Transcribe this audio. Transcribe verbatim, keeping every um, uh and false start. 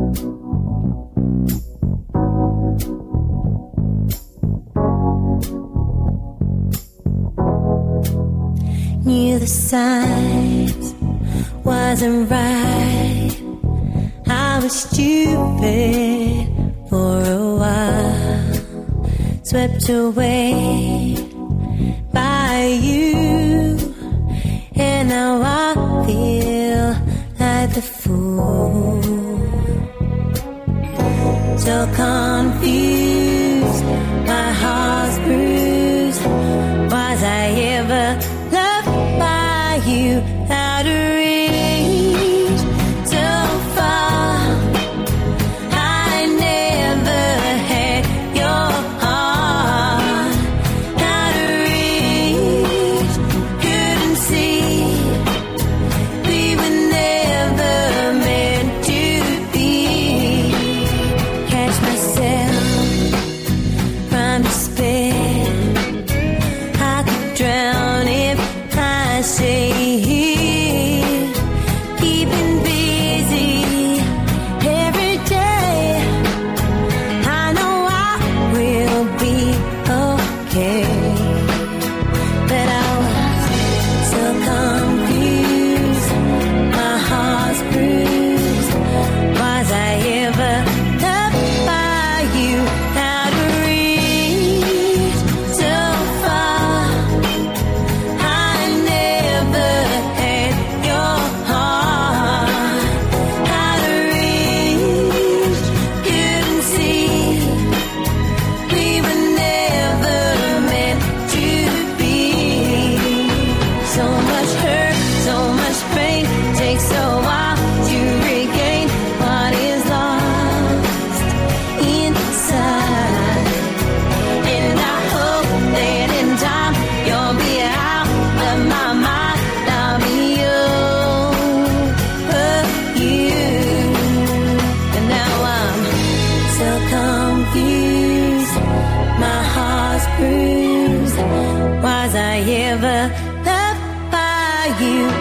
Knew the signs wasn't right. I was stupid for a while, swept away by you, and now I feel like the fool. So confused, my heart's bruised. Was I ever loved by you? Out of reach, so far. I never had your heart. Out of reach, couldn't see. We were never meant to be. Catch myself from despair. I could drown if I stay here, keeping busy every day. I know I will be okay, but I was so confused, my heart's bruised. Was I ever loved by you? Out of reach, so far. I never had your heart. Out of reach, couldn't see. We were never meant to be. So much hurt, so much pain, takes a while to regain what is lost inside. And I hope that in time you'll be out of my mind. I'll be over you. And now I'm so confused, my heart's bruised. Was I ever loved by you?